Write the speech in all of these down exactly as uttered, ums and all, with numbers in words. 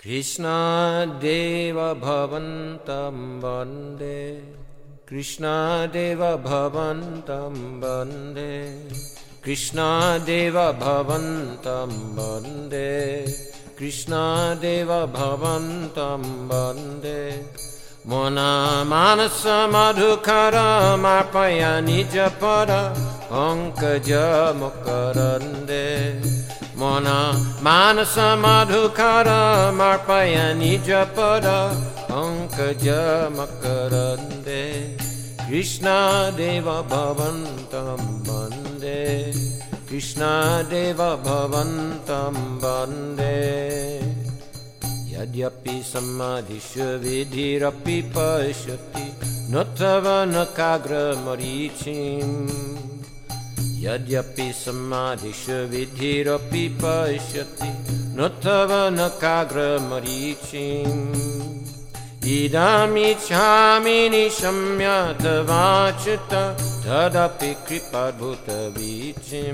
Krishna Deva Bhavantam Bande, Krishna Deva Bhavantam Bande, Krishna Deva Bhavantam Bande, Krishna Deva Bhavantam Bande. Mona Manasa Madhukara Marpaya Nijapada Pankaja Makarande. Mona Manasa Madhukara Marpaya Nijapada Pankaja Makarande. Krishna Deva Bhavantam Bande, Krishna Deva Bhavantam Bande. Yadyapi samadhisya vidhirapi pashyati notava nakagra marichim. Yadyapi samadhisya vidhirapi pashyati notava nakagra marichim. Idam ichhami nishamya tavachita tadapi kripadbhuta vichim.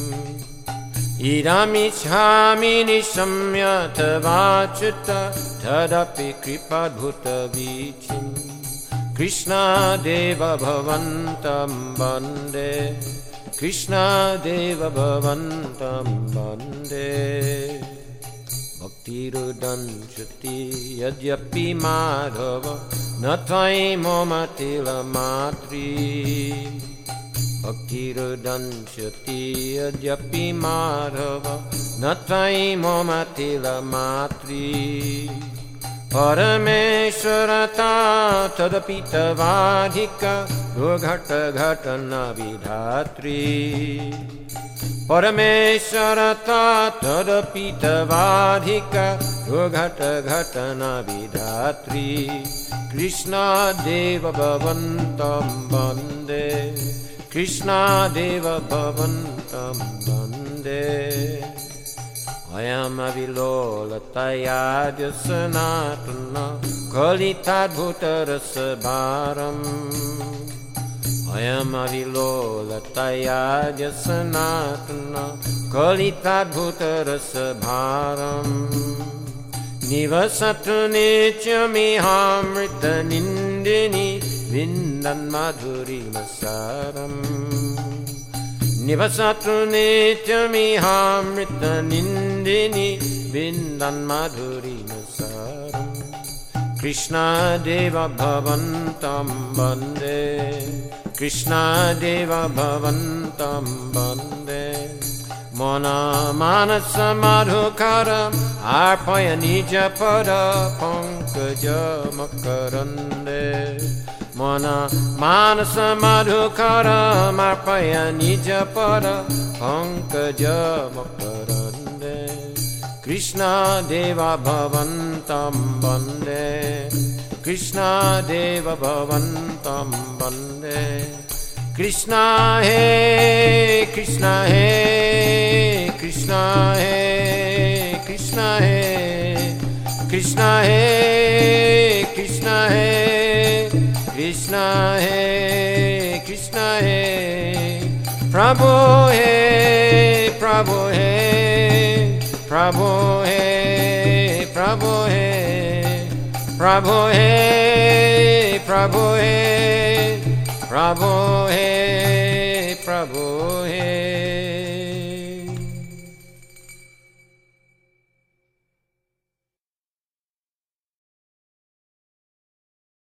Idam ichhami nishamya tavachita tadapi kripadbhuta vichim. Krishna Deva Bhavantam Bande, Krishna Deva Bhavantam Bande. Bhaktirudanchati yadyapi madhava natvai momatila matri. Bhaktirudanchati yadyapi madhava natvai momatila matri. Parameshwarata tadapita vadhika durghata ghatana vidhatri. Parameshwarata tadapita vadhika durghata ghatana vidhatri. Krishna Deva Bhavantam Bande, Krishna Deva Bhavantam Bande. Ayam avilolataya sanatana kalitadbhuta rasa bharam. Ayam avilolataya sanatana kalitadbhuta rasa bharam. Nivasatu nityamiham nindini vindan madhuri masaram. Nivasatu nityamiham nindini vindan madhuri masaram. Krishna Deva Bhavantam Bande, Krishna Deva Bhavantam Bande. Mona Manasa Madhukara Arpaya Nijapada Pankaja Makarande. Mona Manasa Madhukara Marpaya Nijapada Pankaja Makarande. Krishna Deva Bhavantam Bande, Krishna Deva Bhavantam Bande. Krishna He, Krishna He, Krishna He, Krishna He, Krishna He, Krishna He, Krishna He, Krishna He. Prabhu He, Prabhu He, Prabhu He, Prabhu He, Prabhu He, Prabhu He, Prabhu He, Prabhu He.